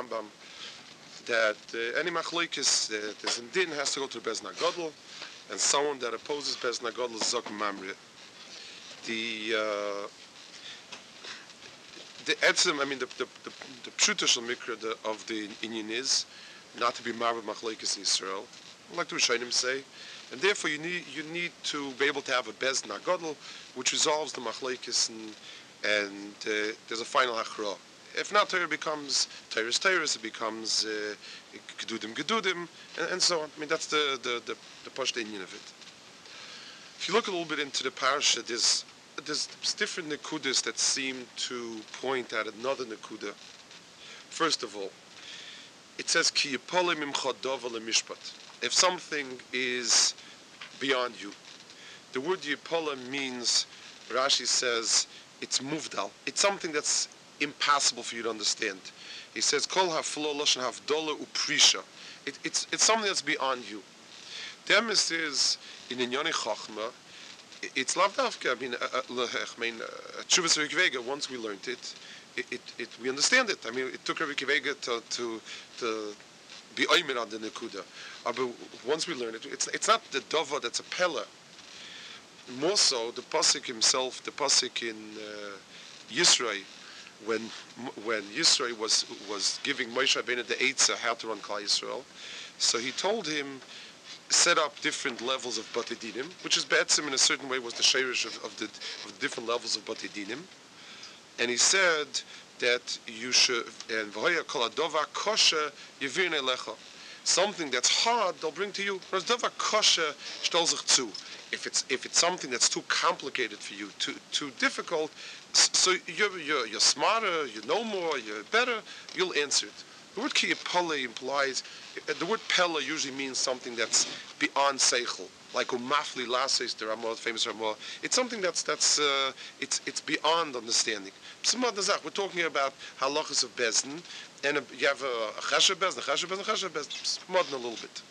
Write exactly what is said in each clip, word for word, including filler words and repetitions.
Rambam that uh, any machlokes that is in din has to go to the Beis Nagadol, and someone that opposes Beis Nagadol is Zok Mamre. The uh, the etzem, I mean the the the, the pshuta mikra of the inyan is not to be married machlokes in Israel, like the Rishonim say, and therefore you need you need to be able to have a Beis Nagadol which resolves the machlokes, and and uh, there's a final hachra. If not, Torah becomes Torah's Torahs, it becomes uh, Gedudim Gedudim, and, and so on. I mean, that's the the the, the Pashto inyan of it. If you look a little bit into the parasha, there's there's different nekudas that seem to point at another nekuda. First of all, it says Ki yipolei mimcha dova lemishpat. If something is beyond you, the word yipola means, Rashi says, it's muvdal. It's something that's impossible for you to understand. He says, Kol haflo loshen havdola uprisha. It, it's it's something that's beyond you. The emes is in Inyani Chachma. It's lavdavka. I mean, I mean, Tshuvas Rabbi Akiva. Once we learned it, it, it, it, we understand it. I mean, it took Rabbi Akiva to to to be oimer on the nekuda. But once we learn it, it's it's not the dova that's a pella. More so, the pasuk himself, the pasuk in uh, Yisrael, when when Yisrael was was giving Moshe Rabbeinu the Eitzah how to run Klal Yisrael, so he told him set up different levels of Batei Dinim, which is Be'etzim in a certain way was the sheirish of, of the of the different levels of Batei Dinim, and he said that you should and V'hoya kol hadova kosher yivin elecha. Something that's hard, they'll bring to you. Whereas dova kosher shtel sich zu. If it's if it's something that's too complicated for you, too too difficult, so you're you're, you're smarter, you know more, you're better, you'll answer it. The word ki yipolei implies, the word pella usually means something that's beyond seichel, like umafli lases, the Ramah, famous Ramah. It's something that's that's uh, it's it's beyond understanding. We're talking about halachas of bezdin, and a, you have a chesed bezdin, a chesed bezdin, a chesed bezdin, modern a little bit.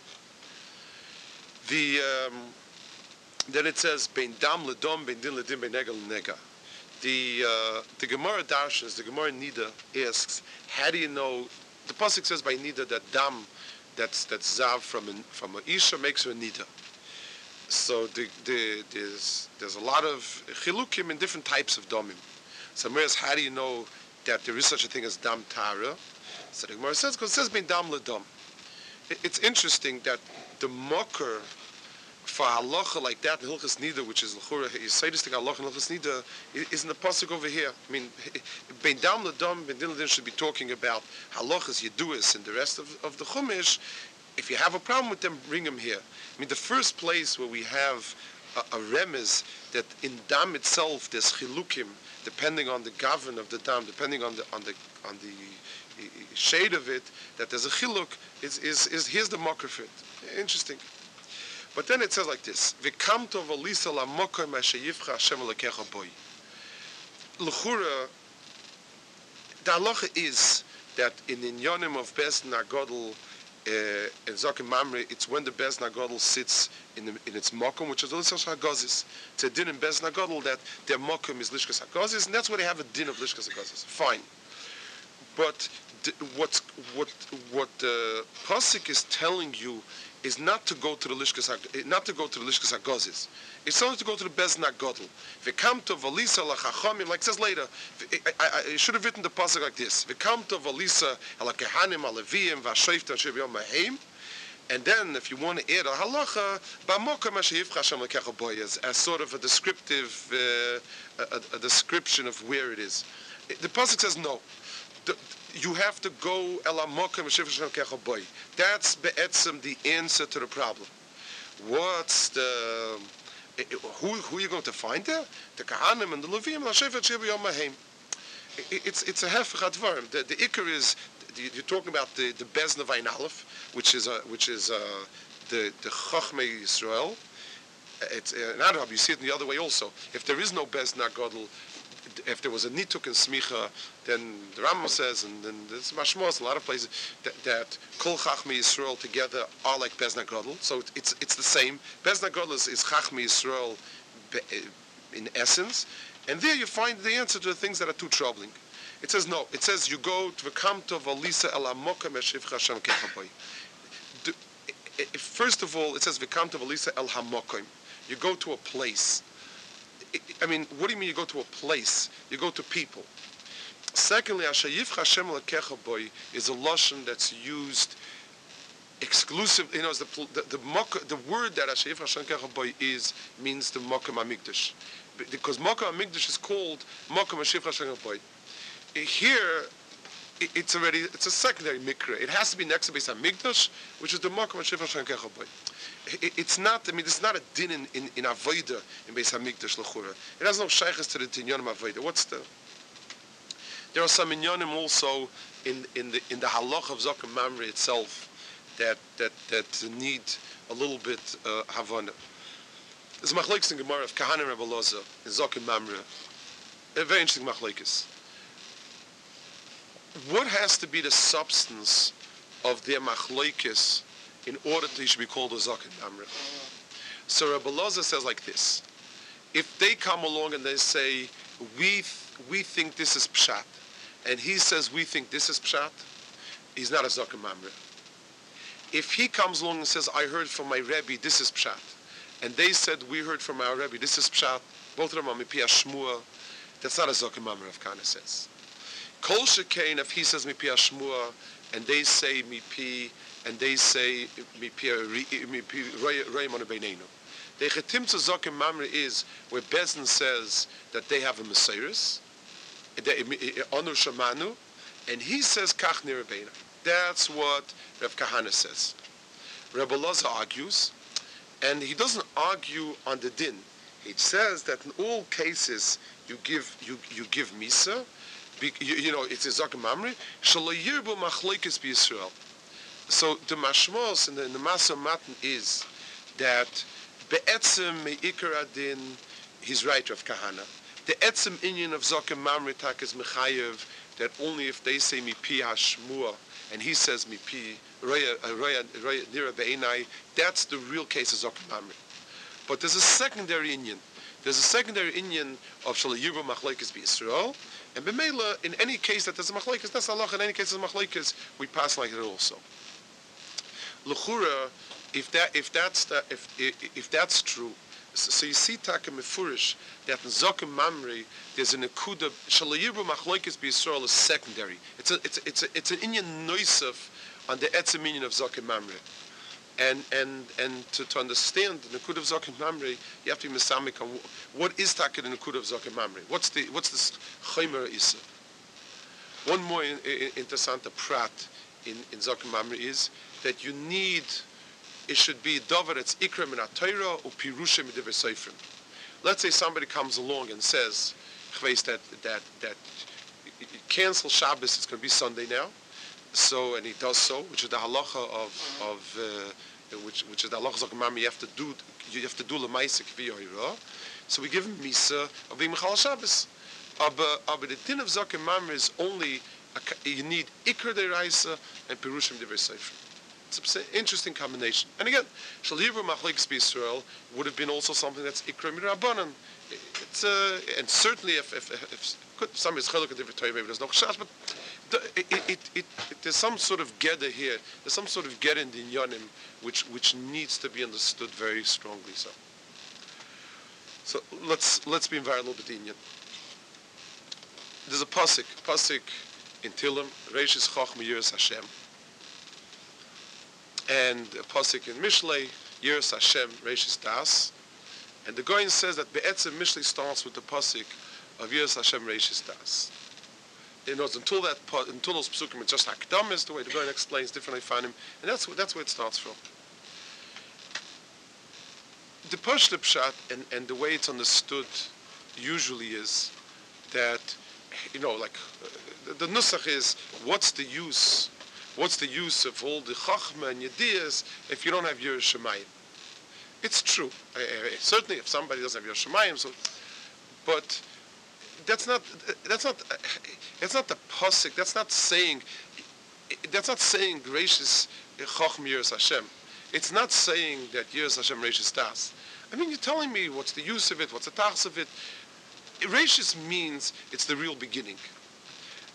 The um, Then it says bein dam ledom, bein din ledim, bein nega lenega. The uh, the Gemara Darshans, the Gemara Nida asks, how do you know? The pasuk says by Nida that dam, that's that's zav from an, from a isha makes her a Nida. So the, the, there's there's a lot of chilukim in different types of domim. So Gemara asks, how do you know that there is such a thing as dam tara? So the Gemara says, because it says bein dam ledom. It, it's interesting that the mocker for halacha like that in Hilchas Nida, which is l'chura yisaydis thing halacha in Hilchas Nida, is in the pasuk over here. I mean, bein dam ledom, bein din ledin should be talking about halachas yeduas and the rest of, of the chumash. If you have a problem with them, bring them here. I mean, the first place where we have a, a remez that in dam itself there's chilukim, depending on the govern of the dam, depending on the on the on the shade of it, that there's a chiluk. Is is is here's the mocker for it. Interesting. But then it says like this: V'kamto v'lisa lamokoy ma'sheyivcha Hashem lekecha boy. L'chura, the halacha is that in inyonim of Beis Nagadol and Zokim Mamre, it's when the Beis Nagadol sits in the, in its mokum, which is the Lishkas Hagazis. It's a din in Beis Nagadol that their mokum is Lishkas Hagazis, and that's why they have a din of Lishkas Hagazis. Fine, but the, what's what what the pasuk is telling you is not to go to the Lishkas, not to go to the Lishkas Hagazis. It's only to go to the Beis Nagadol. V'kamto v'lisa lachachamim, like it says later. I, I, I should have written the pasuk like this: V'kamto v'lisa alakehanim aleviyim v'ashoifta shebiyom maheim. And then, if you want to add a halacha, ba'mokem ashayivcha Hashem lekecha boy, as as sort of a descriptive, uh, a, a description of where it is. The pasuk says no. The, you have to go elamokem ashayivcha Hashem lekecha boy. That's be'etzem the answer to the problem. What's the Who, who are you going to find there? The Kahanim and the Levim. It's it's a hefech advarim. The the ikar is you're talking about the the Beis Nevayin Aleph, which is uh, which is uh, the the Chachmei Yisrael. It's uh, an Arab. You see it in the other way also. If there is no Beis Nagadol, if there was a nituk and smicha, then the Rambam says, and then there's mashmos, a lot of places that, that kol chachmei Yisrael together are like Beis Nagadol. So it, it's it's the same. Beis Nagadol is, is chachmei Yisrael in essence, and there you find the answer to the things that are too troubling. It says no. It says you go to v'kamto v'alisa el hamokem eshivcha Hashem kechaboy. First of all, it says v'kamto v'alisa el hamokem. You go to a place. I mean, what do you mean you go to a place? You go to people. Secondly, Ashayivcha Hashem lekechaboy is a lashon that's used exclusive. You know, the the the, the, the word that Ashayivcha Hashem lekechaboy is means the Mokem Hamikdash, because Mokem Hamikdash is called Mokem Ashayivcha Hashem lekechaboy. Here, it's already it's a secondary mikra. It has to be next to Beis Hamikdash, which is the Mokem Ashayivcha Hashem lekechaboy. It's not. I mean, this is not a din in in, in avoda in Beis Hamikdash l'chura. It has no shaykhs to the tinyonim avoda. What's the? There are some inyonim also in in the in the halach of Zokim Mamre itself that that that need a little bit uh, havana. There's a machlekes in Gemara of Kahanim Rebbe Loza in Zokim Mamre. A very interesting machlekes. What has to be the substance of their machlekes in order that he should be called a Zokim Mamre? So Rebbe Loza says like this: if they come along and they say we th- we think this is pshat, and he says we think this is pshat, he's not a Zokim Mamre. If he comes along and says I heard from my Rebbe this is pshat, and they said we heard from our Rebbe this is pshat, both of them are mipi hashmua, that's not a Zokim Mamre, Rav Kahana says. Kol shekain, if he says mipi hashmua and they say mipi and they say mipi mipi royim beinenu. The chetim to Zokim Mamre is where Bezdin says that they have a Messiris, Onur Shamanu, and he says Kach Nirabeina. That's what Rav Kahana says. Rebbe Loza argues, and he doesn't argue on the din. He says that in all cases you give you you give Misa, you, you know it's a Zokim Mamre. Shelo yirbu machlokes b'Yisrael. So the mashmos in the, in the Masa Matan is that be'etzem me'ikar adin, he's right, Rav Kahana. The etzem inyan of Zokim Mamre tak is mechayev that only if they say mipi hashmua and he says mipi roya roya roya nira be'enai, that's the real case of Zokim Mamre. But there's a secondary inyan. There's a secondary inyan of shelo yirbu machlokes b'Yisrael, and b'meila in any case that there's a machlokes, that's Allah. In any case there's a machlokes, we pass like it also. L'chura, if that if that's the, if, if if that's true, so, so you see Taka Mefurish that in Zokim Mamre there's an akuda shelo yirbu machlokes b'Yisrael is secondary. It's a it's a, it's a, it's an inyan noisef on the etzem inyan of Zokim Mamre, and and and to, to understand the nakuda of Zokim Mamre, you have to be mesamik on what is Taka the nakuda of Zokim Mamre. What's the what's this chaymer isa? One more in, in, interessante prat in in Zokim Mamre is that you need. It should be davar that's ikra min ha-Torah or pirusha midivrei seifrim. Let's say somebody comes along and says, that that that cancel Shabbos. It's going to be Sunday now, so and he does so, which is the halacha of of uh, which which is the halacha of Zokim Mamre. You have to do you have to do lemaisa k'viyayira. So we give him misa of being mechal Shabbos. But but the din of Zokim Mamre is only a, you need ikra deraisa and pirusha midivrei seifrim. It's an interesting combination. And again, shelo yirbu machlokes b'Yisrael would have been also something that's ikra mirabanan. It's uh, and certainly if if, if could, somebody is cheluk a different Torah, maybe there's no chash, but the, it, it, it, it, there's some sort of gedder here. There's some sort of gedder in the inyanim which which needs to be understood very strongly. So, so let's let's be involved a little bit in inyan. There's a pasuk pasuk in Tilim, Reishis Chochma Yiras Hashem. And a pasuk in Mishlei, Yiras Hashem, Reishis Das. And the Goyen says that Be'etzem Mishlei starts with the pasuk of Yiras Hashem, Reishis Das. You know, until that, until those psukim, it's just Hakdam is the way the Goyen explains differently find him, and that's that's where it starts from. The Pashto Pshat and, and the way it's understood usually is that, you know, like uh, the, the nusach is what's the use. What's the use of all the chachma and yediyas if you don't have Yiras Shamayim? It's true. Uh, certainly, if somebody doesn't have Yiras Shamayim, so, but that's not that's not uh, it's not the pasuk. That's not saying that's not saying gracious chachma Yiras Hashem. It's not saying that Yiras Hashem Reishis Das. I mean, you're telling me what's the use of it? What's the tachs of it? Reishis means it's the real beginning.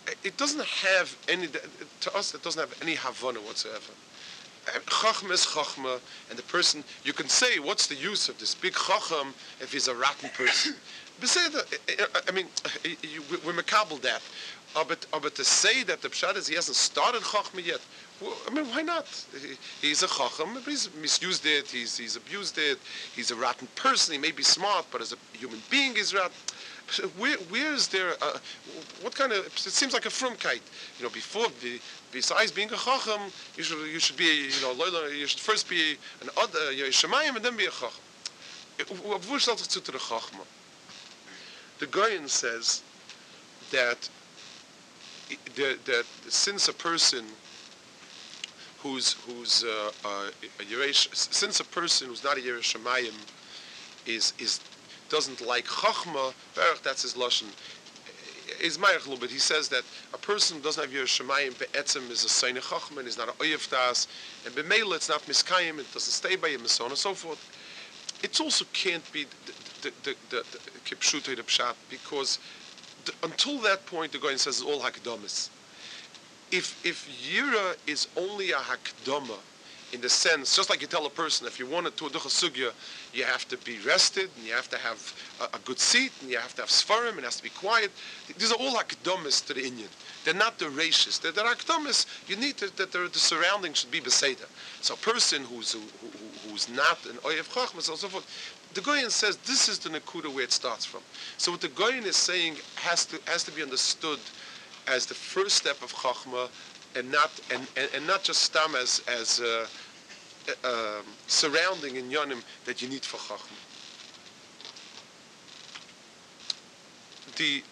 it doesn't have any, to us, it doesn't have any Havana whatsoever. Chachma is Chachma, and the person, you can say, what's the use of this big Chacham if he's a rotten person? I mean, we're makabel that. Uh, but, uh, but to say that the Pshat is he hasn't started Chachma yet, well, I mean, why not? He, he's a Chacham, but he's misused it, he's, he's abused it, he's a rotten person, he may be smart, but as a human being he's rotten. Where, where is there, uh, what kind of, it seems like a frumkeit. You know, before, be, besides being a Chacham, you should, you should be, you know, you should first be an other, you're a Shemayim, and then be a Chacham. Wo stellt sich zu der Chachma? The Goyen says that, that, that since a person who's, who's uh, uh, a Yeresh, since a person who's not a Yeresh Shemayim is, is, doesn't like Chachma, that's his Lashon, is Mayach a little bit. He says that a person who doesn't have Yeresh Shemayim be'etzem is a Seine Chachma, and is not an Oyev Das, and be'meila it's not Miskayim, it doesn't stay by him, and so on and so forth. It also can't be the the the Kipshutei the Pshat, because the, until that point the Goyen says it's all Hakdamas. If if Yira is only a Hakdama, in the sense, just like you tell a person, if you want to do a sugya, you have to be rested, and you have to have a, a good seat, and you have to have svarim, and it has to be quiet. These are all akdamis to the Inyan. They're not the rashis. They're, they're akdamis. You need to, that the surroundings should be beseda. So a person who's who, who, who's not an oyev chachmas and so forth, the Goyen says this is the nekuda where it starts from. So what the Goyen is saying has to has to be understood as the first step of chachma, and not and, and, and not just stam as as uh, uh, surrounding in yonim that you need for chachma. The,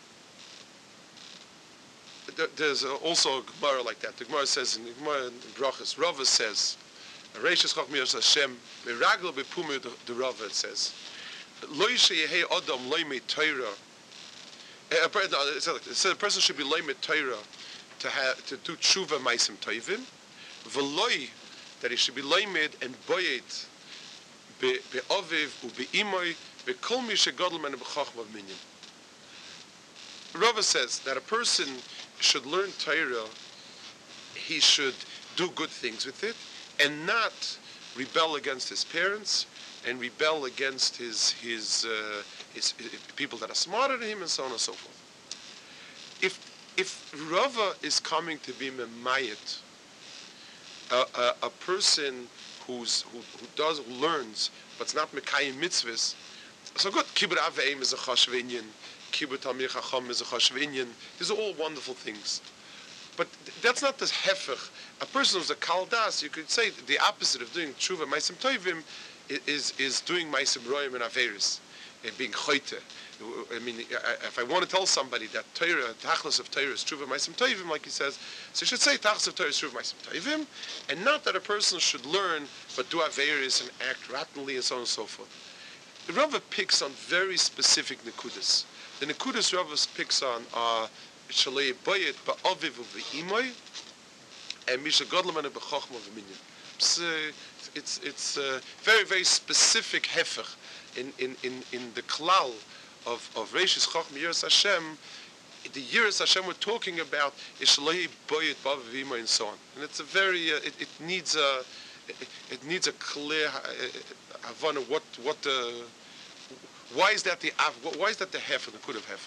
the there's also a Gemara like that. The Gemara says in the Gemara in Brachas, Rava says, Reishis chachmiyos Hashem meraglo bepumu the Rava, it says, Lo yishayehei adam loymei Torah. It says a person should be loymei Torah to have to do tshuva ma'asim tovim, v'loy, that he should be loymed and boyed be'aviv u'be'imoy be'kol mi shegadol menu b'chachma minyan. Rava says that a person should learn Torah, he should do good things with it, and not rebel against his parents and rebel against his his, uh, his, his people that are smarter than him, and so on and so forth. If If Rava is coming to be memayit, a, a, a person who's, who, who does, who learns, but's not mekayim mitzvahs, so good, kibbut aveim is a chashuv inyan, kibbut tamir chacham is a chashuv inyan, these are all wonderful things. But th- that's not the hefech. A person who's a kaldas, you could say the opposite of doing tshuva ma'asim tovim is, is doing ma'asim roim and averis, and being choite. I mean, if I want to tell somebody that Torah, Tachlis of Torah is Tshuva Ma'asim Tovim, like he says, so you should say Tachlis of Torah is Tshuva Ma'asim Tovim, and not that a person should learn, but do Averis and act rottenly and so on and so forth. The Rava picks on very specific Nekudas. The Nekudas Rava picks on are Shalei Boyet Ba'aviv U'Ve'imoy and Misha Godlaman B'Chochma V'Minyan. It's, uh, it's, it's uh, very, very specific hefech in, in, in, in the klal of of Reishis Chachma Yiras Hashem. The Yiras Hashem we're talking about is Shalei Boyet Ba'avima and so on, and it's a very uh, it, it needs a it, it needs a clear uh, havana what what the why is that the why is that the half and the could have half.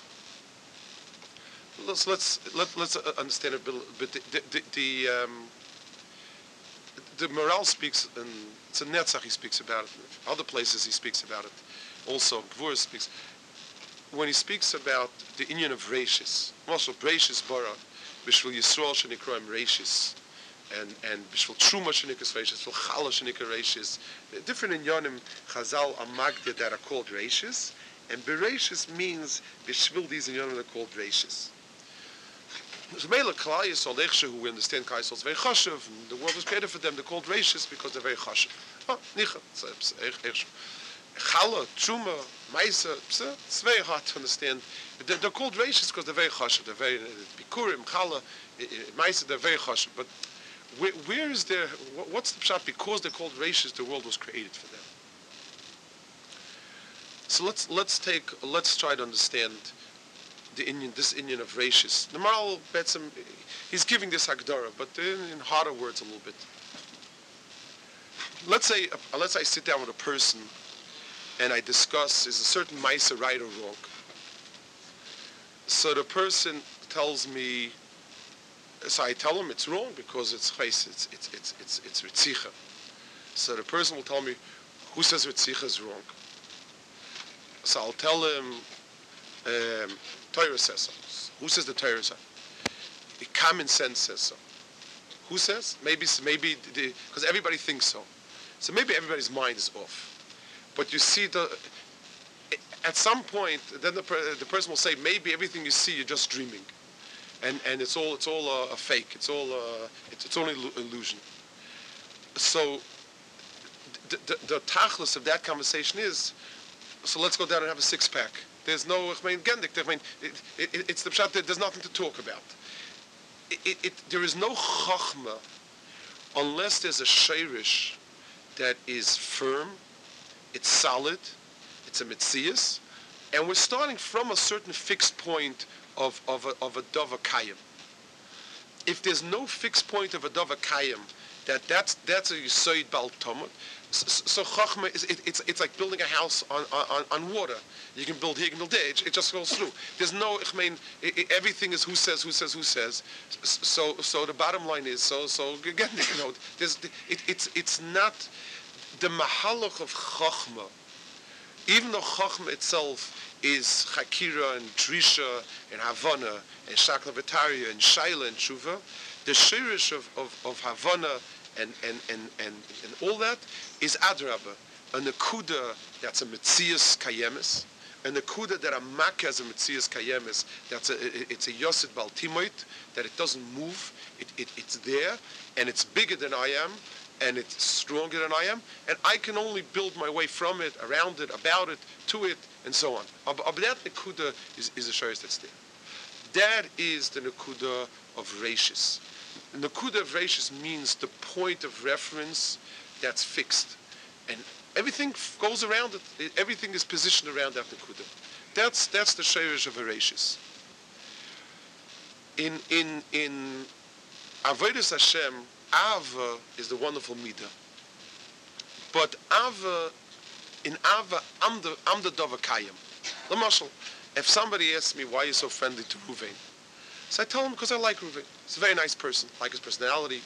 Let's let's let, let's understand a bit. But the the, the, the um, the Maral speaks, and it's a Netzach he speaks about it. Other places he speaks about it. Also, Gvur speaks. When he speaks about the inyan of Reishis, also Reishis bara, Bishvil Yisrael shenikroim Reishis, and and Bishvil Truma shenikas Reishis, Bishvil Chala shenikar Reishis. Different inyanim Chazal Amagdia that are called Reishis, and Bereishis means Bishvil these inyanim that are called Reishis. So Mela Klal Yisrael Echshe, who we understand Klal Yisrael is very chashuv, and the world was created for them. They're called Reishis because they're very chashuv. Oh, nicha, it's Echshe. Chala, Truma, Maisa, it's very hard to understand. They're, they're called Reishis because they're very chashuv. They're very, Bikurim, Chala, Maisa, they're very chashuv. But where, where is their, what's the pshat? Because they're called Reishis, the world was created for them. So let's let's take, let's try to understand the Indian, this Indian of Rashis. The Maral Betzim, he's giving this Hagdara, but in, in harder words a little bit. Let's say, uh, let's say I sit down with a person and I discuss, is a certain Maisa right or wrong? So the person tells me, so I tell him it's wrong because it's Chais, it's, it's, it's, it's, it's Ritzicha. So the person will tell me, who says Ritzicha is wrong? So I'll tell him, um, Torah says so. Who says the Torah says? The common sense says so. Who says? Maybe, maybe, because everybody thinks so. So maybe everybody's mind is off. But you see, the at some point, then the, the person will say, maybe everything you see, you're just dreaming. And, and it's all, it's all uh, a fake. It's all, uh, it's, it's only illusion. So the, the, the tachlis of that conversation is, so let's go down and have a six-pack. There's no, I mean, gendik, I mean, it, it, it's the pshat that there's nothing to talk about. It, it, it, there is no chachma unless there's a sheirish that is firm, it's solid, it's a mitzias, and we're starting from a certain fixed point of, of a, of a dava kayim. If there's no fixed point of a dava kayim, that that's that's a yisoid bal tomot. So, so chachma is it, it's it's like building a house on, on, on water. You can build here, you can build there. It, it just goes through. There's no. I mean, it, it, everything is who says, who says, who says. So so the bottom line is so so again. You know, there's it, it's it's not the mahalach of chachma. Even though chachma itself is chakira and trisha and havana and shakla v'taria and shaila and tshuva, the shirish of of, of havana and and, and and and all that is adraba, a nekuda that's a mitzias kayemis, a nekuda that a makkah as a mitzias kayemis, that's a it, it's a yosid baltimoit, that it doesn't move, it, it it's there and it's bigger than I am. And it's stronger than I am, and I can only build my way from it, around it, about it, to it, and so on. But that nekuda is, is a shayes that's there. That is the nekuda of rashis. Nekuda of rashis means the point of reference that's fixed, and everything goes around it. Everything is positioned around that nekuda. That's that's the shayes of a rashis. In in in avodas Hashem, Ava is the wonderful midah. But Ava, in Ava, I'm the, I'm the Dova Kayim. L'mashal, if somebody asks me why you're so friendly to Ruvain, so I tell him because I like Ruvain. He's a very nice person, I like his personality.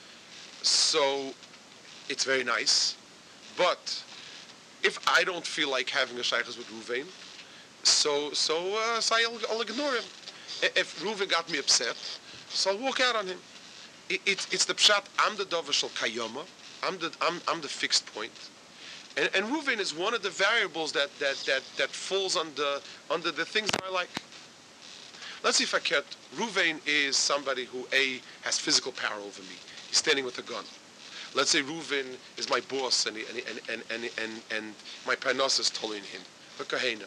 So, it's very nice. But, if I don't feel like having a shaykhs with Ruvain, so, so, uh, so I'll, I'll ignore him. If Ruvain got me upset, so I'll walk out on him. It, it, it's the pshat. I'm the dover shel kayoma. I'm the I'm, I'm the fixed point, and, and Ruvain is one of the variables that that that that falls under under the things that I like. Let's see if I can. Ruvain is somebody who a has physical power over me. He's standing with a gun. Let's say Ruvain is my boss, and he, and, and and and and and my parnas is telling him a kahena.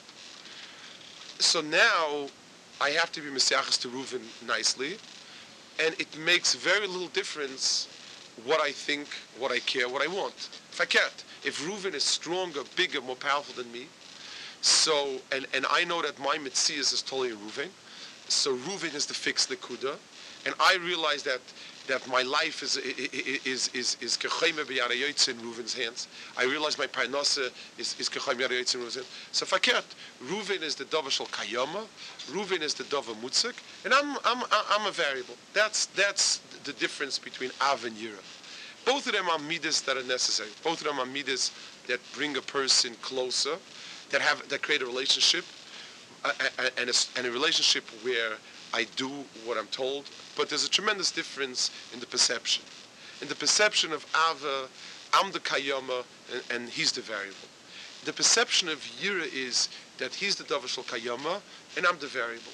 So now I have to be mesiachas to Ruvain nicely. And it makes very little difference what I think, what I care, what I want. If I can't, if Ruvain is stronger, bigger, more powerful than me, so, and, and I know that my Metzias is totally Ruvain, so Ruvain is the fixed nekuda, and I realize that that my life is is is is kechayme b'yarayotz in Ruvain's hands. I realize my parnasa is is kechayme b'yarayotz in Ruvain's hands. So if I can't, Ruvain is the dover shel kayama, Ruvain is the dover mutzik, and I'm I'm I'm a variable. That's that's the difference between Av and Yira. Both of them are midas that are necessary. Both of them are midas that bring a person closer, that have that create a relationship, uh, and a, and a relationship where I do what I'm told, but there's a tremendous difference in the perception. In the perception of Ava, I'm the Kayama, and, and he's the variable. The perception of Yira is that he's the Dover Shel Kayama, and I'm the variable.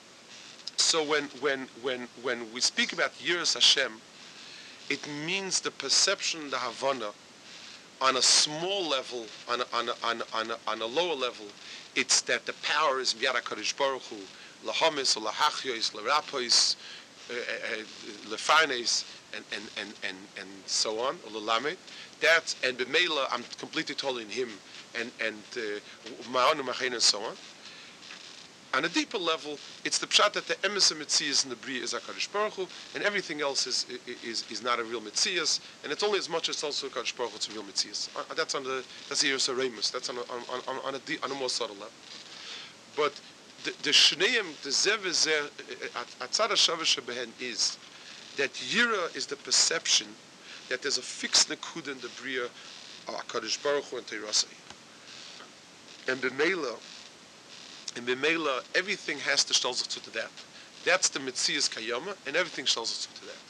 So when when when when we speak about Yiras Hashem, it means the perception, the Havana, on a small level, on a, on a, on a, on a, on a lower level, it's that the power is Miyad HaKadosh Baruch Hu, lahamis, lahachyois, larapois, lefarnes, and and and and and so on, or lalamed. That's and b'meila, I'm completely totally in him, and and ma'anu machein and so on. On a deeper level, it's the pshat that the emes of Metzias in the Bria is HaKadosh Baruch Hu, and everything else is, is, is not a real Metzias, and it's only as much as also HaKadosh Baruch Hu, it's a real Metzias. Uh, that's on the, that's the Yerus HaRemus, that's on a, on, on, on, a deep, on a more subtle level. But the, the Shneim, the Zev Zer, Atzad HaShavah Shebehen is, that Yira is the perception that there's a fixed Nekuda in the Bria, HaKadosh Baruch Hu and Teirasai. And B'meila, and B'meila, everything has to shtel sich to that. That's the Metzias Kayama, and everything shtel sich to that.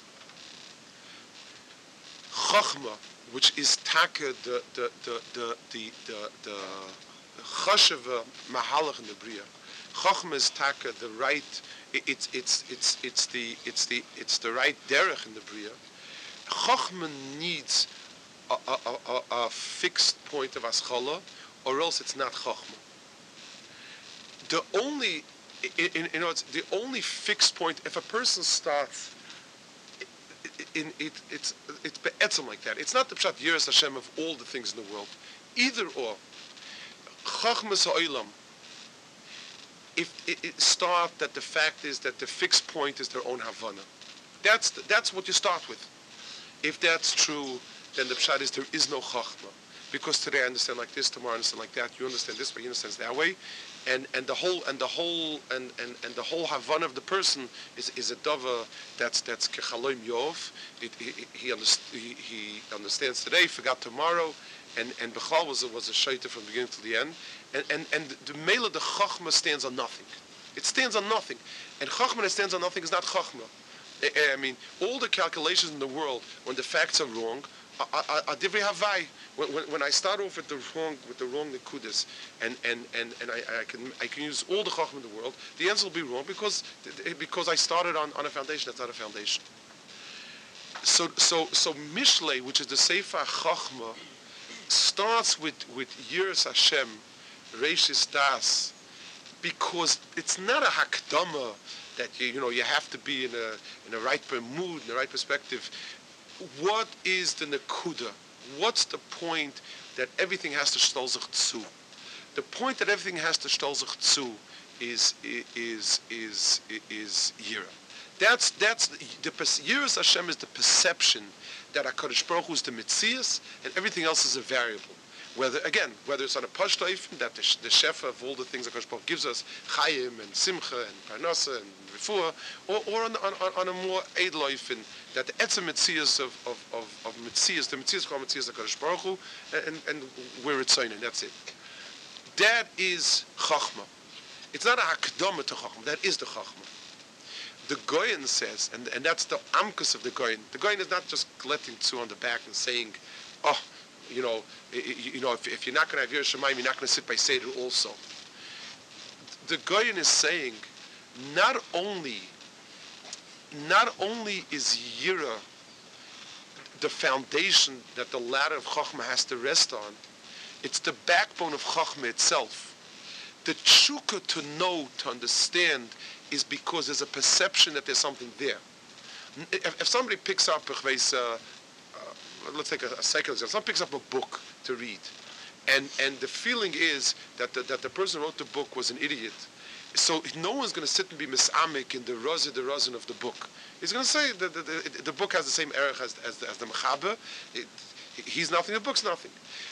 Chachma, which is taka the the the the the the, the chashava mahalach in the bria. Chachma is taka the right. It's it's it's it's the it's the it's the right derech in the bria. Chachma needs a, a, a, a fixed point of aschala, or else it's not chachma. The only, in, in, in words, the only fixed point, if a person starts, in, it, it's it's be'etzem like that. It's not the pshat Yiras Hashem of all the things in the world. Either or. Chachmas ha'olam, if it, it start that the fact is that the fixed point is their own havana. That's the, that's what you start with. If that's true, then the pshat is there is no chachma. Because today I understand like this, tomorrow I understand like that, you understand this way, he understands that way. And and the whole and the whole and, and, and the whole havana of the person is is a dava that's that's kechaloim yov. It, he he, underst- he he understands today, forgot tomorrow, and and bechal was a, was a shaita from the beginning to the end. And and and the mela the chachma stands on nothing. It stands on nothing, and chachma that stands on nothing is not chachma. I, I mean, all the calculations in the world when the facts are wrong are divrei havai. When, when, when I start off with the wrong with the wrong nekudas, and and and, and I, I can I can use all the chachma in the world, the answer will be wrong because because I started on, on a foundation that's not a foundation. So so so Mishlei, which is the Sefer Chachma, starts with with Yiras Hashem, Reishis Das, because it's not a hakdama that you you know you have to be in a in a right mood, in the right perspective. What is the nekuda? What's the point that everything has to shtel sich zu? The point that everything has to shtel sich zu is is is is yira. That's that's the, the Yiras Hashem is the perception that HaKadosh Baruch Hu is the Metzias and everything else is a variable. Whether again, whether it's on a pashtoif that the, the shefa of all the things that HaKadosh Baruch Hu gives us, chayim and simcha and parnasa and refuah, or, or on, on, on a more eidloifin that the etzem Metzias of of of, of Metzias, the Metzias called Metzias HaKadosh Baruch Hu, and and where it's saying, and that's it. That is chachma. It's not a hakdama to chachma. That is the chachma. The Goyen says, and and that's the amkus of the Goyen. The Goyen is not just letting two on the back and saying, oh, you know, you, you know, if, if you're not going to have Yiras Shamayim, you're not going to sit by Seder also. The Goyen is saying, not only, not only is Yira the foundation that the ladder of Chachma has to rest on, it's the backbone of Chachma itself. The tshuka to know, to understand, is because there's a perception that there's something there. If, if somebody picks up, uh, uh, let's take a, a secular example, someone picks up a book to read, and, and the feeling is that the, that the person who wrote the book was an idiot, so no one's going to sit and be misamik in the razid, the razin of the book. He's going to say that the, the, the book has the same erech as, as, as the mechaber. He's nothing, the book's nothing.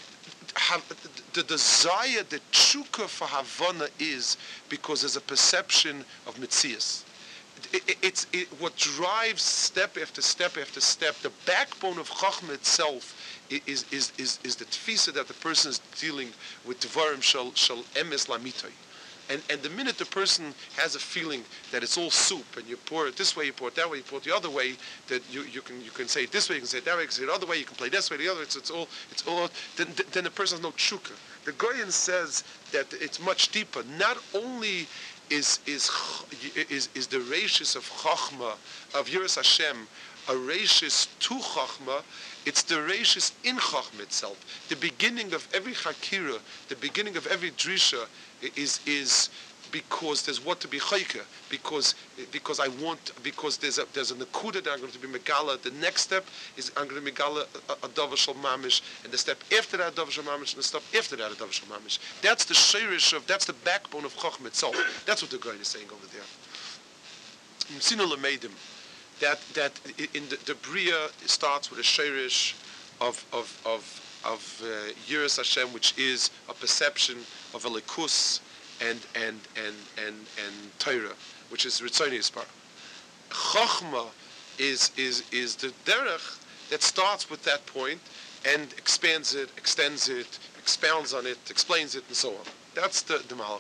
The desire, the tshuka for Havana is because there's a perception of Metzias. It, it, it's it, what drives step after step after step. The backbone of Chachma itself is is is, is the tfisa that the person is dealing with Dvarim shal shal emes lamitay. And and the minute the person has a feeling that it's all soup and you pour it this way, you pour it that way, you pour it the other way, that you, you can you can say it this way, you can say it that way, you can say it the other way, you can play this way, the other. It's it's all it's all. Then then the person has no tshuka. The Goyen says that it's much deeper. Not only is is is is the reishis of Chachma of Yiras Hashem a reishis to Chachma, it's the reishis in Chachma itself. The beginning of every chakira, the beginning of every drisha is is because there's what to be chayke, because because I want, because there's a there's a nekuda that I'm going to be megala. The next step is I'm going to be megala a davar shel mamish, and the step after that davar shel mamish, and the step after that davar shel mamish. That's the shirish of, that's the backbone of Chacham itself. That's what the guy is saying over there. Sinula made him that that in the, the bria starts with a shirish of of of of uh, Yiras Hashem, which is a perception of a likus and and and and and Torah, which is Ritzoni Yispar. Chochma is is is the derech that starts with that point and expands it, extends it, expounds on it, explains it, and so on. That's the the malach.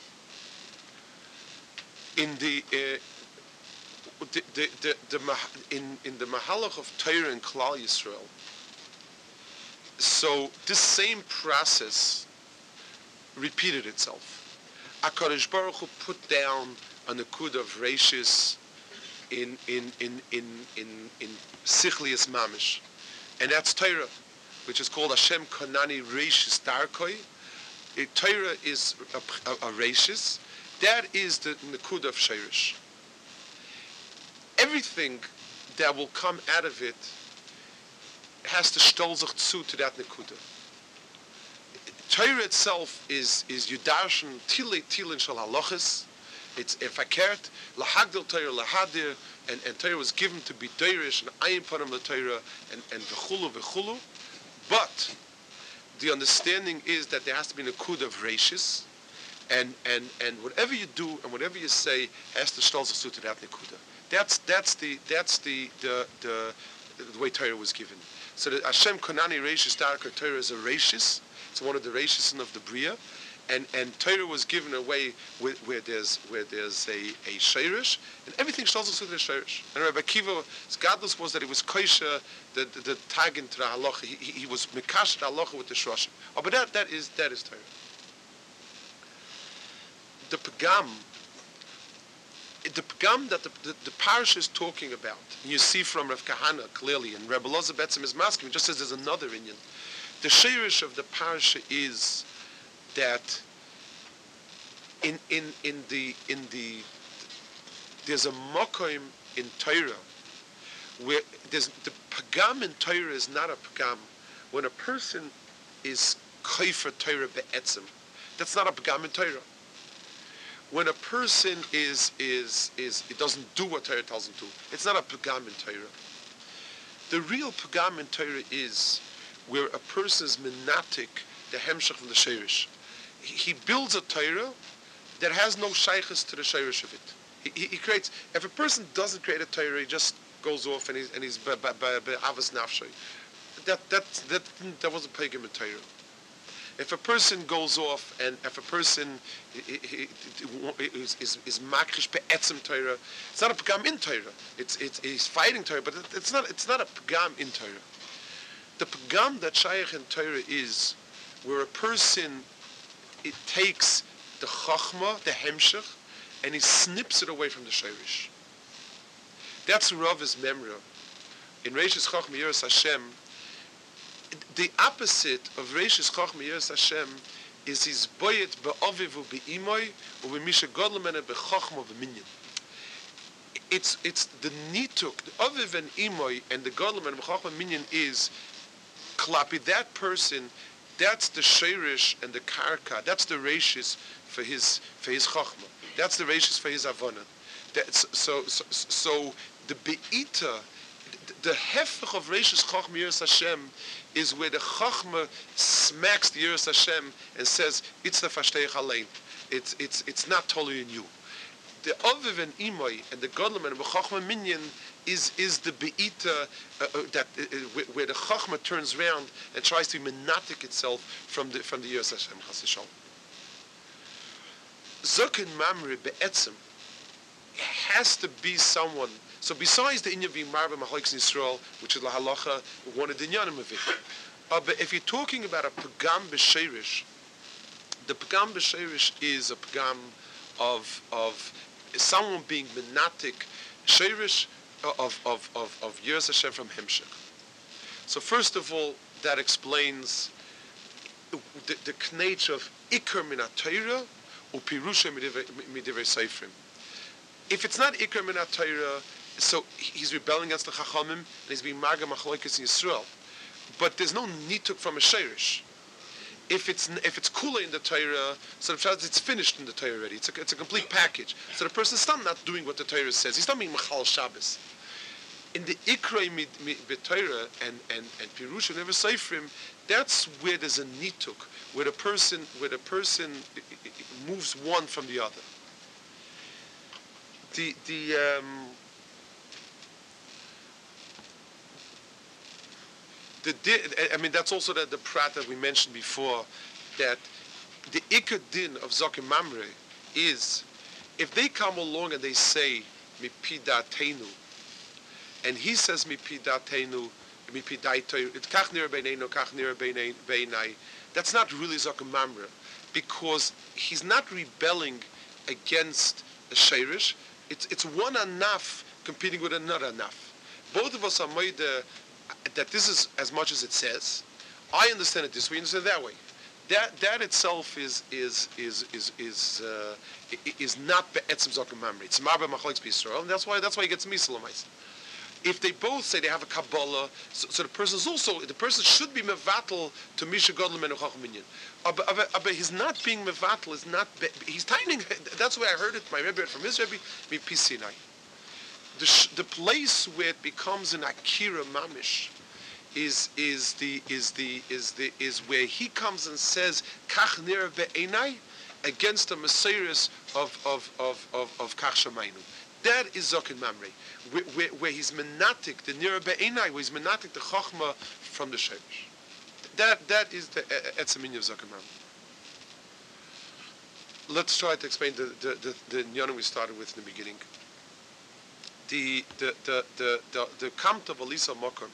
In the uh, the the the, the in in the mahalach of Torah and Klal Yisrael. So this same process repeated itself. HaKadosh Baruch Hu put down a nekud of reishis in in in in in in sichlius mamish, and that's Torah, which is called Hashem Konani Reishis Darkoi. Torah is a, a, a reishis. That is the nekud of sheirish. Everything that will come out of it has to stol sich zu to that nekuda. Torah itself is is yudarshan tile tilin shel halachas. It's efakert lahagdil Torah lahadir, and and Torah was given to be deirish and ayin panim la Torah and and v'chulu v'chulu. But the understanding is that there has to be a nekuda of reishis, and and and whatever you do and whatever you say has to stol sich zu to that nekuda. That's that's the that's the the the, the way Torah was given. So the Hashem Konani Reishis Darkoi Torah is a Reishis. It's one of the Reishis of the Bria, and and Torah was given away where, where there's where there's a a Sheirish, and everything shows us with the Sheirish. And Rabbi Akiva's godless was that he was koisha the the, the tag into the halacha. He, he, he was mekash the halacha with the shroshim. Oh, but that that is that is Torah. The pagam. The pagam that the, the, the parish is talking about, and you see from Rav Kahana clearly, and Rebbe Loza Betzim is masking, just as there's another Inyan. The sheirish of the parasha is that in in in the in the there's a mokoim in Torah where there's the pagam in Torah is not a pagam when a person is kaifer Torah be'etzim. That's not a pagam in Torah. When a person is is is it doesn't do what Torah tells him to, it's not a pagam in Torah. The real pagam in Torah is where a person is menatik the hemshach from the sheirish. He, he builds a Torah that has no shaykhs to the sheirish of it. He, he, he creates. If a person doesn't create a Torah, he just goes off and he's and he's avas nafshay. That that that that wasn't pagam in Torah. If a person goes off and if a person is is is makrish be'etzem Torah, it's not a pagam in Torah. It's it's he's fighting Torah, but it's not it's not a pagam in Torah. The pagam that shaykh in Torah is where a person it takes the chachma, the hemshech, and he snips it away from the sheirish. That's Rav's memory. In Reishis Chachma Yiras Hashem, the opposite of Reishis Chachma Yiras Hashem is his boyet be'aviv u'be'imoy u'be'misha godel mene be'chachma u'be'minyan. It's it's the nituk, the aviv and imoy and the godel mene be'chachma u'be'minyan is klapi. That person, that's the sheirish and the karka. That's the reishis for his for his chachma. That's the reishis for his avona. That's so so so the be'ita. The hefech of Reishis Chachma Yiras Hashem is where the Chachma smacks the Yiras Hashem and says, "It's the Fashteich Alein. It's it's it's not totally in you." The Aviv and Imoy and the Godlam and the Chachma Minyan is is the Be'ita uh, uh, that uh, uh, where the Chachma turns around and tries to menatik itself from the from the Yiras Hashem Chas V'Shalom. Zokin Mamre Be'etzem has to be someone. So besides the Inyan being Marva Mahaleks in Yisrael, which is La Halacha, one of the Inyanim of it. Uh, but if you're talking about a Pagam B'Sheirish, the Pagam B'Sheirish is a Pagam of of someone being Menatik Sheirish of of of of Yiras Hashem from Hemshech. So first of all, that explains the the knech of Iker Min HaTorah upirusha midivrei seifrim. If it's not ikar min Torah, so he's rebelling against the Chachamim and he's being marga machloikis in Yisrael. But there's no nituk from a sheirish. If it's if it's kula in the Torah, so the pshat, it's finished in the Torah already. It's a, it's a complete package. So the person is still not doing what the Torah says. He's not being machal Shabbos. In the Ikrei Torah and and and Pirush and Never Seifrim, that's where there's a nituk, where the person where the person moves one from the other. The the um, the I mean that's also the, the prat that we mentioned before, that the Ikar din of Zokim Mamre is if they come along and they say Mipidatenu, and he says Mipidatenu, Mipidaitenu, it kach nira beinenu, kach nira beinai. That's not really Zokim Mamre, because he's not rebelling against a sheirish. It's it's one anaf competing with another anaf. Both of us are made uh, that this is as much as it says. I understand it this way, you understand it that way. That that itself is is is is is uh, is not be'etzem Zokim Mamre. It's marbe machlokes b'Yisrael, and that's why that's why he gets misalamais. If they both say they have a Kabbalah, so, so the person is also the person should be mevatel to Misha Godel Menu Chacham Minyan. But he's not being mevatel. Is not be, he's timing. That's the way I heard it. My Rebbe from his Rebbe, mi Pisinai. The the place where it becomes an akira mamish is is the is the is the is where he comes and says kach nira be'enai against the Messiahs of of of of of kach shamaynu. That is Zokin Mamre, where, where, where he's menatik the nira be'enai, where he's menatik the chokhmah from the shemesh. That that is the etzemini of Zokin Mamre. Let's try to explain the the the, the nyanim we started with in the beginning. The the the the the, the kamt of Alisa Mokum.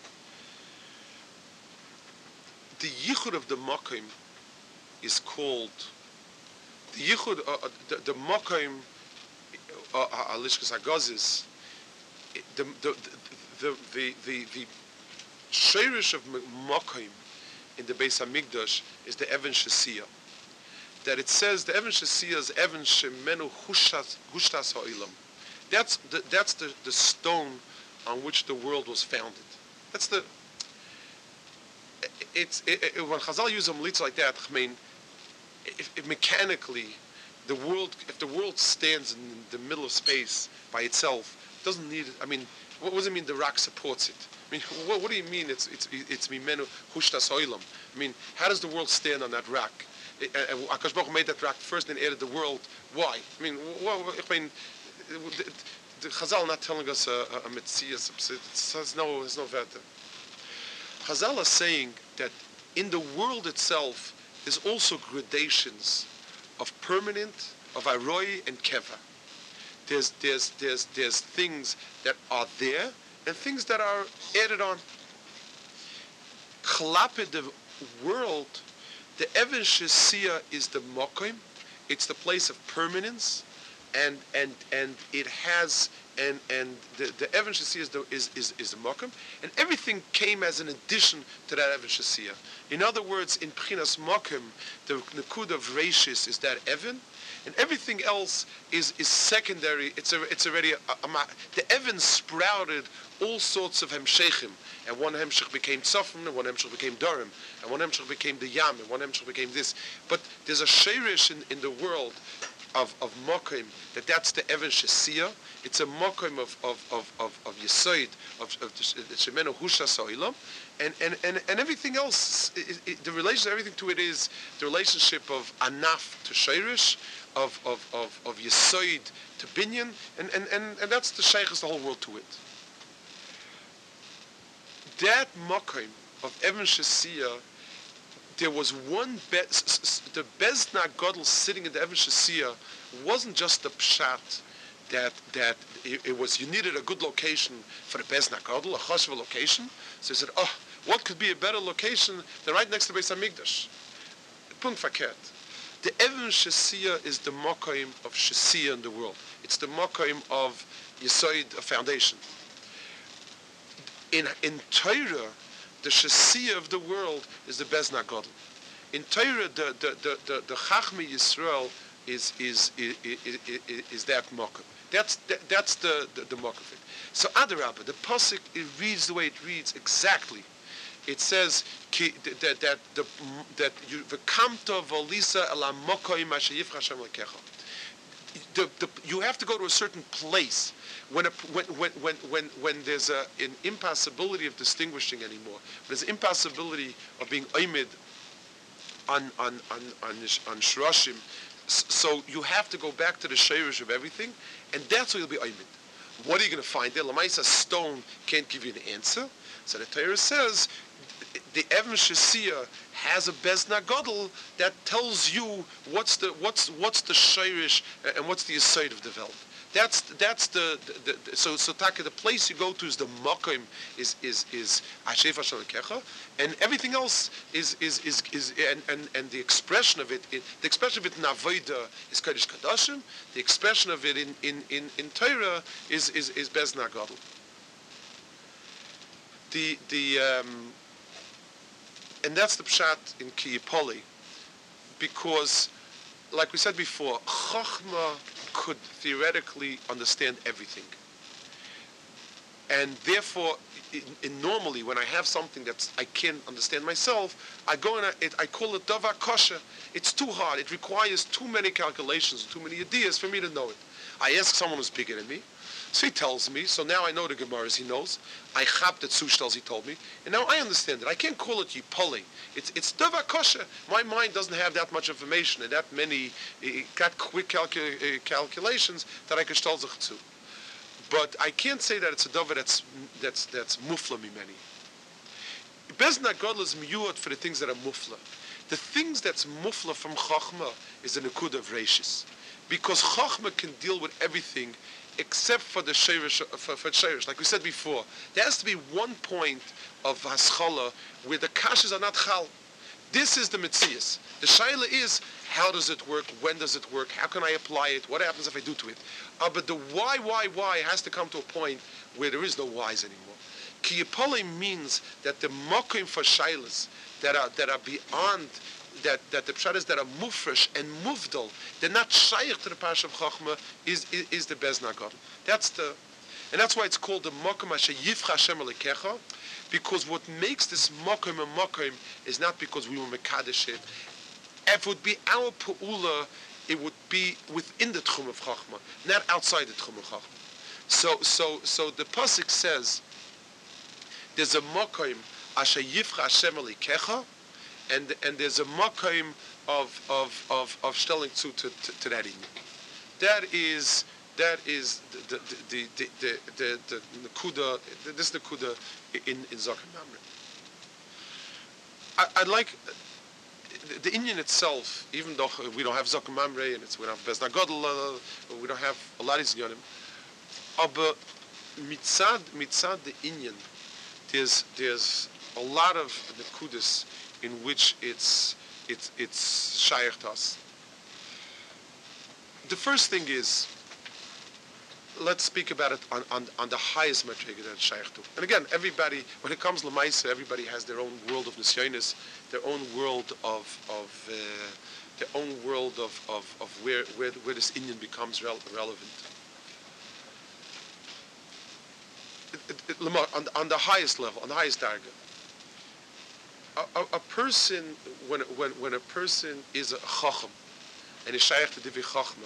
The yichud of the Mokum is called the yichud uh, the, the Mokum Alishkas Agazis. The the the the the the sheirish of Mokum in the Beis Hamikdash is the Even Shesiyah. That it says the Even Shesiyah is Even Shemenu Hushtas Hushtas Ha'ilam. That's the that's the, the stone on which the world was founded. That's the it's it, it, when Chazal use a melitza like that, I mean, if, if mechanically the world, if the world stands in the middle of space by itself, it doesn't need. I mean, what does it mean? The rock supports it. I mean, what, what do you mean? It's it's it's mimenu hushtas oilam. I mean, how does the world stand on that rock? Akash Baruch made that rock first and added the world. Why? I mean, well, I mean, the, the Chazal not telling us a, a, a metzias. There's no there's no veta. Chazal is saying that in the world itself, there's also gradations of permanent, of aroi and keva. There's there's there's there's things that are there and things that are added on. Chalapid the world, the Even Shesiyah is the mokim. It's the place of permanence, and and and it has and and the the Even Shesiyah is the is is, is the mokim, and everything came as an addition to that Even Shesiyah. In other words, in Pchinas mokim, the nekud of Reishis is that Even, and everything else is is secondary. It's a, it's already a, a, a, the Even sprouted all sorts of hemshechim, and one hemshech became tzofim, and one hemshech became dorim, and one hemshech became the yam, and one hemshech became this. But there's a sheirish in, in the world of of mokim that that's the Even Shesiyah. It's a mokim of of of of, of Yesod, of of Shemenu Hushas Oilam, and and and and everything else. It, it, the relation, everything to it is the relationship of anaf to sheirish, of of of of Yesod to binyan, and and and and that's the sheikhs the whole world to it. That mokim of Even Shesiyah, there was one be- the Bezdna Godel sitting in the Even Shesiyah wasn't just the pshat that that it, it was you needed a good location for the Bezdna Godel, a choshev location. So he said, oh, what could be a better location than right next to Beis Hamikdash? Punkt verkehrt. The Even Shesiyah is the mokim of Shesiyah in the world. It's the mokim of Yesod, a foundation. In in Torah, the Shesiyah of the world is the Bezdna Godel. In Torah, the the the the, the Chachmei Yisrael is is is, is, is that mokum. That's that, that's the the, the mokum of it. So Adarabba, the pasuk, it reads the way it reads exactly. It says ki, that that the that you v'kamta v'olisa ela mokoim asher yifcha Hashem lekecha. The, the, you have to go to a certain place when a, when, when, when, when, when there's a, an impossibility of distinguishing anymore. There's an impossibility of being oimid on on on on, on shroshim. So you have to go back to the sheirish of everything, and that's where you'll be oimid. What are you going to find there? Lamaisa, stone can't give you the answer. So the Torah says the Evan Shesiya has a Bezna Gadol that tells you what's the what's what's the sheirish and what's the aside of the Welt. That's that's the, the, the so so Taka, the place you go to is the Makom is is is Ashef Hashem Lekecha, and everything else is is is, is and, and, and the expression of it, it the expression of it in Avodah is Kodesh Kadashim, the expression of it in in in, in Torah is is is Bezna Gadol. The the um, and that's the pshat in Ki Yipoli, because, like we said before, Chachma could theoretically understand everything, and therefore, in, in normally when I have something that I can't understand myself, I go and I, it, I call it davar kosher. It's too hard. It requires too many calculations, too many ideas for me to know it. I ask someone who's bigger than me. So he tells me, so now I know the Gemaras he knows. I chap that Sushtel's he told me, and now I understand it. I can't call it Yipoli. It's it's davar kosher. My mind doesn't have that much information and that many, uh, that quick calcu- uh, calculations that I can stalzach to. But I can't say that it's a davar that's that's that's mufla mimeni. Bezna Gadol is miyut for the things that are mufla. The things that's mufla from Chachma is the nekuda of Reishis, because Chachma can deal with everything except for the sheirish, for, for sheirish. Like we said before, there has to be one point of haschala where the kashas are not chal. This is the mitzias. The shaila is, how does it work? When does it work? How can I apply it? What happens if I do to it? Uh, but the why, why, why has to come to a point where there is no whys anymore. Ki Yipoli means that the mokim for shailas that are that are beyond, that, that the pshat is that are mufresh and muvdal, they're not shaykh to the pash of Chachma, is, is, is the Bezna Gadol. That's the, and that's why it's called the Mokum Asher Yifcha Hashem Lekecha, because what makes this Mokum a Mokum is not because we were Mekadesh it. If it would be our Pa'ula, it would be within the Tchum of Chachma, not outside the Tchum of Chachma. So, so, so the Pasuk says, there's a Mokum Asher Yifcha Hashem Lekecha, And and there's a makaim of of of of stelling to to to that in. That is that is the the the the the the nekuda. This nekuda in in Zaken Mamre. I'd like the, the Indian itself, even though we don't have Zaken Mamre and it's we don't have Bezna Gadol, uh, we don't have a lot of Zionim. But mitzad mitzad the Indian, there's there's a lot of nekudas in which it's it's it's shaykh to us. The first thing is, let's speak about it on, on, on the highest metric that it's shaykh to. And again, everybody, when it comes to Lamaisa, everybody has their own world of nisyonis, their own world of of uh, their own world of, of, of where, where where this Indian becomes rel- relevant. It, it, it, on, on the highest level, on the highest target. A, a, a person, when when when a person is a chacham and is shaykh to divi chachma,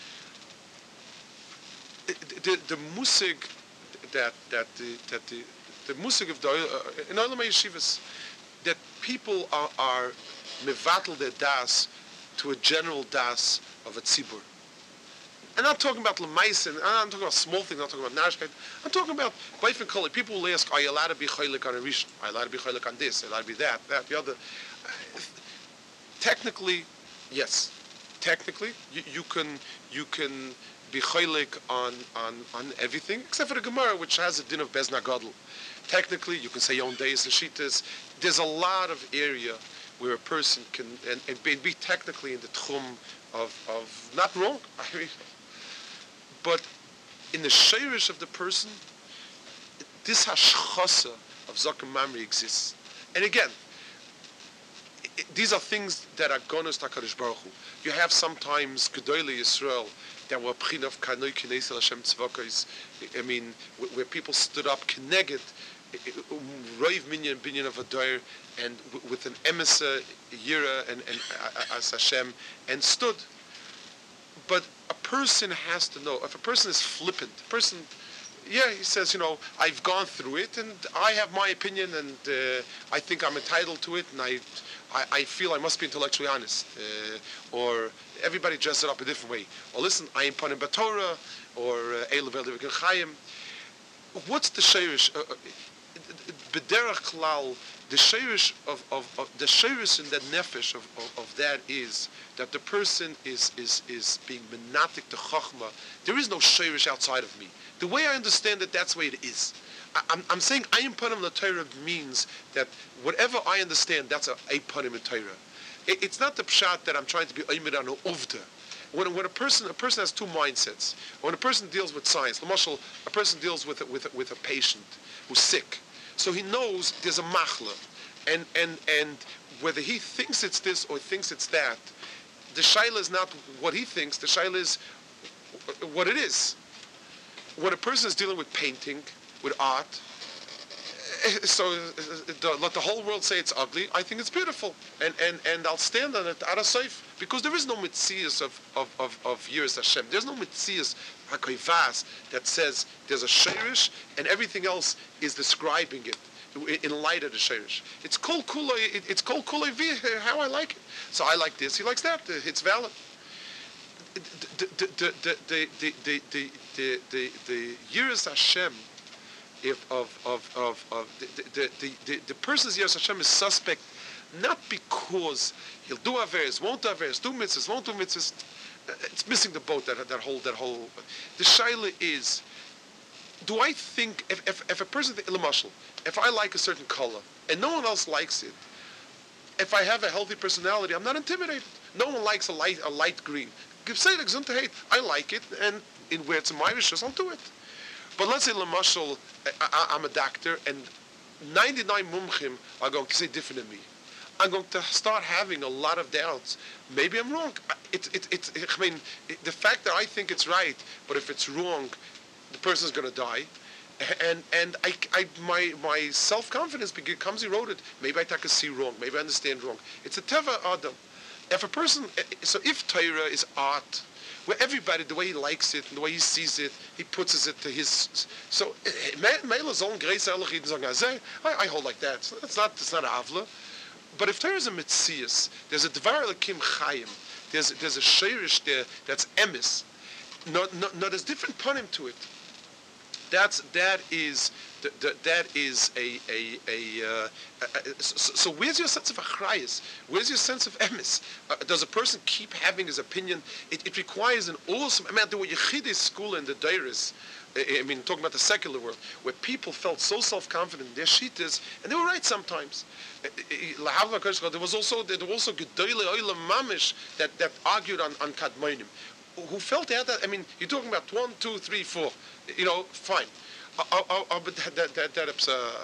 the the musig that that the that the the musig of the uh, in all my yeshivas, that people are are mevatel their das to a general das of a tzibur. I'm not talking about lemaisen. I'm talking about small things. I'm not talking about narishkeit. I'm talking about boif and kolei. People will ask, "Are you allowed to be chaylik on a rishon? Are you allowed to be chaylik on this? Are you allowed to be that, that, the other?" Uh, technically, yes. Technically, you, you can you can be chaylik on, on on everything except for the Gemara, which has a din of Bezna Gadol. Technically, you can say your own days and shitas. There's a lot of area where a person can and, and be, be technically in the tchum of of not wrong. I mean. But in the sheirish of the person, this hashchasa of Zaken Mamre exists. And again, these are things that are gonus HaKadosh Baruch Hu. You have sometimes Gedolei Yisrael that were pchin of Kanoi Knesel Hashem Tzvokos. I mean, where people stood up Keneged, Roiv Minyan Binyan of Adar, and with an emissary Yira and, and as Hashem, and stood. But a person has to know, if a person is flippant, a person, yeah, he says, you know, I've gone through it, and I have my opinion, and uh, I think I'm entitled to it, and I, I, I feel I must be intellectually honest. Uh, or everybody dresses it up a different way. Or listen, I am panim b'Torah, or Eilu v'Eilu v'Chayim. What's the sheirish? B'derech klal, the sheirish of, of, of the sheirish in that nefesh of, of, of that is that the person is is is being menatik to chachma. There is no sheirish outside of me. The way I understand it, that's the way it is. I, I'm, I'm saying ayin panim l'Torah means that whatever I understand, that's a a panim in Torah. It, it's not the pshat that I'm trying to be oimid on uvda. When, when a person a person has two mindsets. When a person deals with science, l'mashal, a person deals with a, with a, with a patient who's sick, so he knows there's a machla, and and and whether he thinks it's this or thinks it's that, the shaila is not what he thinks. The shaila is what it is. When a person is dealing with painting, with art, so the, let the whole world say it's ugly, I think it's beautiful, and and and I'll stand on it out of safe, because there is no mitzias of of of of Yiras Hashem. There's no mitzias hakoivas that says there's a sheirish and everything else is describing it in light of the sheirish. It's kol kulay. It, it's kol kulay how I like it. So I like this. He likes that. It's valid. The the the the the the the the the, the Yiras Hashem. If of of of, of the, the, the, the, the person's Yiras Hashem is suspect, not because he'll do averes, won't do averes, do mitzvahs, won't do mitzvahs. It's missing the boat. That that whole that whole. The shaila is, do I think if if, if a person l'mashal, if I like a certain color and no one else likes it, if I have a healthy personality, I'm not intimidated. No one likes a light a light green. Say it, hate. I like it, and in where it's a Irish, I'll do it. But let's say, l'mashal, I'm a doctor, and ninety-nine mumchim are going to say different than me. I'm going to start having a lot of doubts. Maybe I'm wrong. It, it, it, it, I mean, it, the fact that I think it's right, but if it's wrong, the person's going to die. And and I, I my my self-confidence becomes eroded. Maybe I take a see wrong. Maybe I understand wrong. It's a teva adam. If a person, so if Torah is art, where everybody, the way he likes it, and the way he sees it, he puts it to his. So, I hold like that. So that's not that's not avla. But if there is a mitzias, there's a dvar lakim chayim. There's there's a sheirish there that's emes. No, no, no, there's different panim to it. That's that is the, the, that is a a a. Uh, a so, so where's your sense of achrayus? Where's your sense of emes? Uh, does a person keep having his opinion? It, it requires an awesome. I mean, there were yechidei school in the dairis. I mean, talking about the secular world, where people felt so self-confident in their shittas, and they were right sometimes. There was also there were also gedolei olam mamish that that argued on on kadmonim, who felt they had that. I mean, you're talking about one, two, three, four. You know, fine. But that that that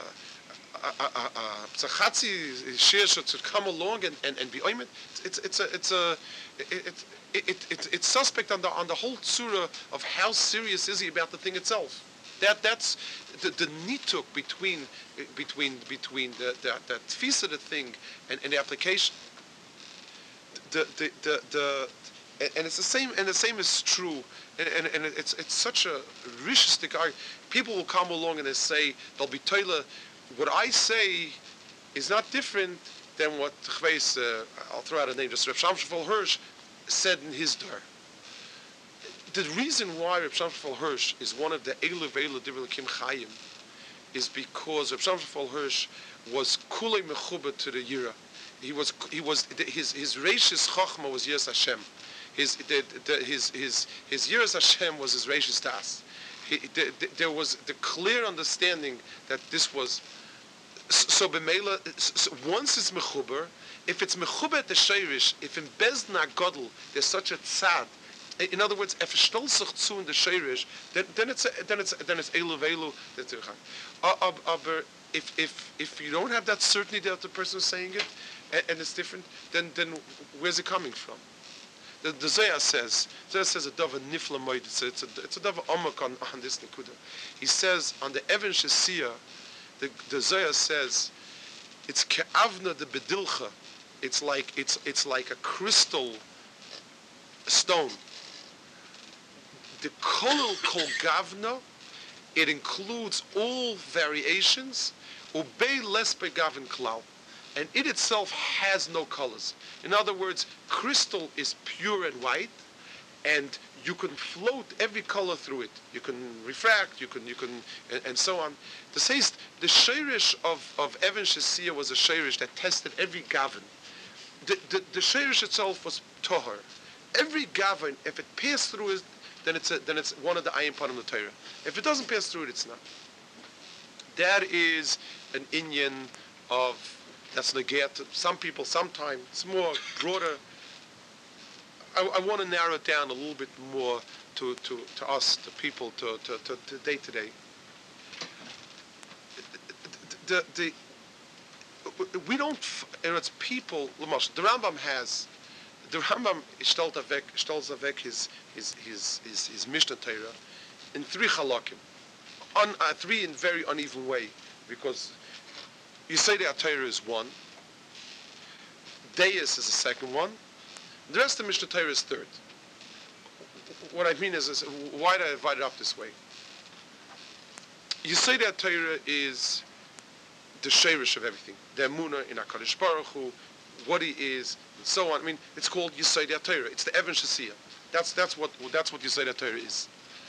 a chatzi shir should come along and, and, and be oimed. It's it's a it's a it's it, it, it, it's suspect on the on the whole surah of how serious is he about the thing itself. That that's the the nituk between between between the the that tfisa of the thing and, and the application. The the the the and it's the same and the same is true. And, and, and it's it's such a rishistic argument. People will come along and they say they'll be toila. What I say is not different than what Chveis, uh, I'll throw out a name, just Reb Shamshafal Hirsch said in his door. The reason why Reb Shamshafal Hirsch is one of the Eilu Veilu Divrei Elokim Chayim is because Reb Shamshafal Hirsch was kulei mechuba to the Yira. He was he was his his reishis chachma was Yiras Hashem. His the, the, his his his Yiras Hashem was his reishis das. He, the, the, there was the clear understanding that this was so. B'meila, so once it's mechuber, if it's mechuber at the sheirish, if in Bezdna Godel there's such a tzad. In other words, if it's stolzach zu in the sheirish, then then it's then it's then it's elu velu. Aber if if if you don't have that certainty that the person is saying it, and, and it's different, then then where's it coming from? The, the Zohar says, Zohar says a dava nifla moed. It's a, it's a, it's a dava omak on, on this nekuda. He says on the Even Shesia, the, the Zohar says, it's ke'avna de bedilcha. It's like it's it's like a crystal stone. The kolel kol gavna, it includes all variations. Ubei les begavin klal. And it itself has no colors. In other words, crystal is pure and white, and you can float every color through it. You can refract, you can, you can, and, and so on. The says the sheirish of of Even Shesia was a sheirish that tested every gavin. The the, the sheirish itself was tohar. Every gavin, if it passed through it, then it's a, then it's one of the ayin panim the Torah. If it doesn't pass through it, it's not. That is an inyan of. That's negate. Some people, sometimes, it's more broader. I, I want to narrow it down a little bit more to, to, to us, to people, to, to, to, to day to day. The, the, we don't, you know, it's people, the Rambam has, the Rambam stellt weg, stellt weg his, his, his, his, his Mishnah Torah in three halakim, on, uh, three in very uneven way, because you say the Torah is one, Deis is the second one, the rest of the Mishnah Torah is third. What I mean is, is why did I divide it up this way? You say that Torah is the sheirish of everything, the emunah in HaKadosh Baruch Hu, what he is, and so on. I mean, it's called Yesod HaTorah. It's the Even Shesia. That's that's what that's what Yesod HaTorah is.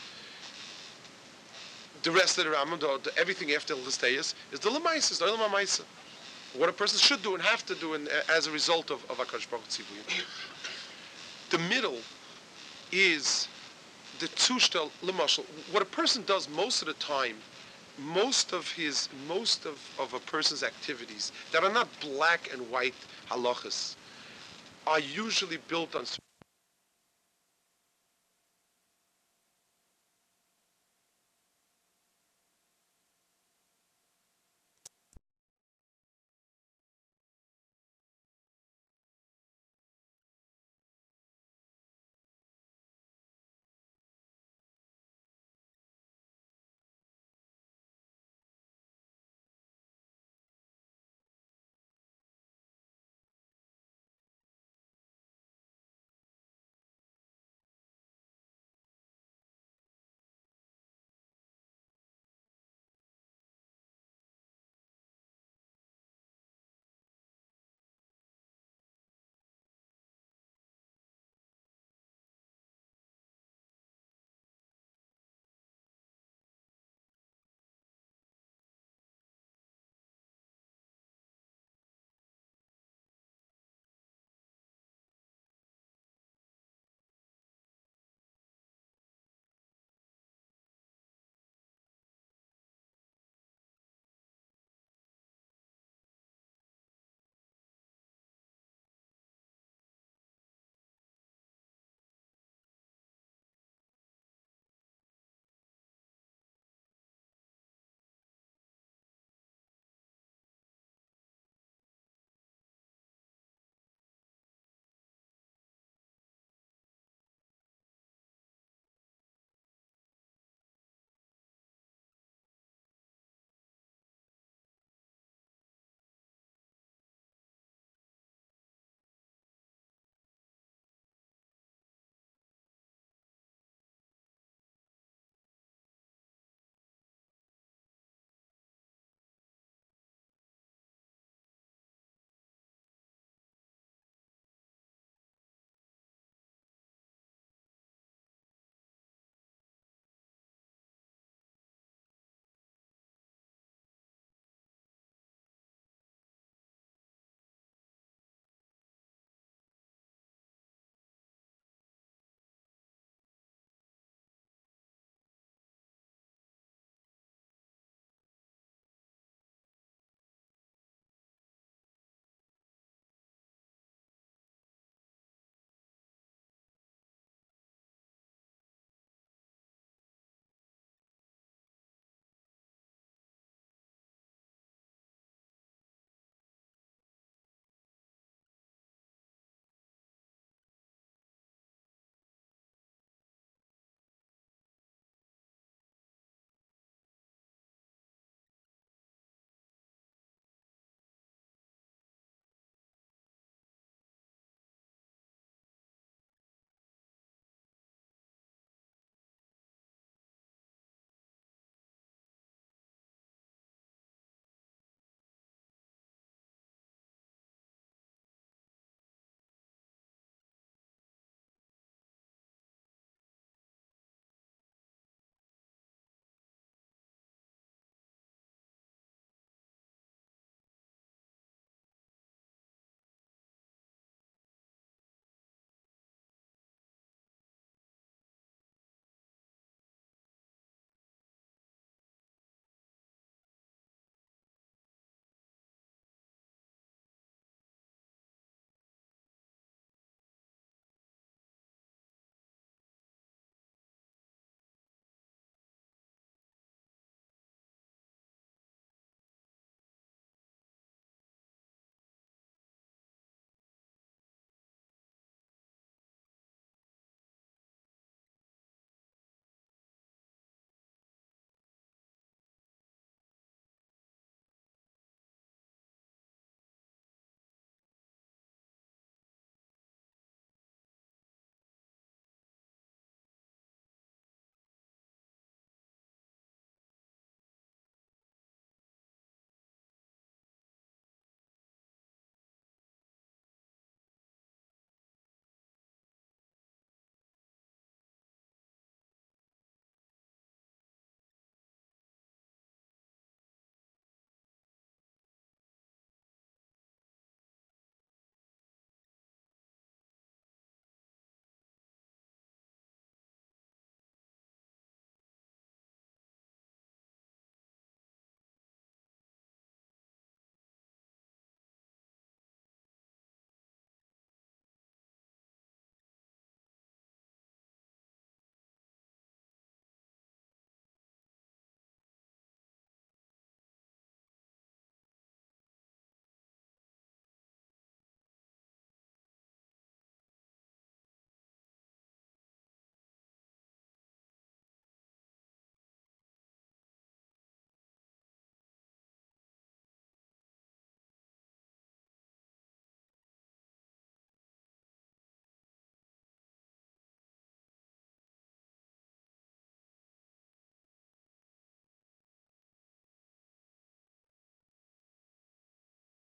The rest of the Rambam, the, the, everything after the Listayas, is the Lamaisa, the Ilma Maisa. What a person should do and have to do in, as a result of, of HaKadosh Baruch Hu Tzivuyim. The middle is the Tushtel Lemashal. What a person does most of the time, most of his, most of, of a person's activities that are not black and white halachas, are usually built on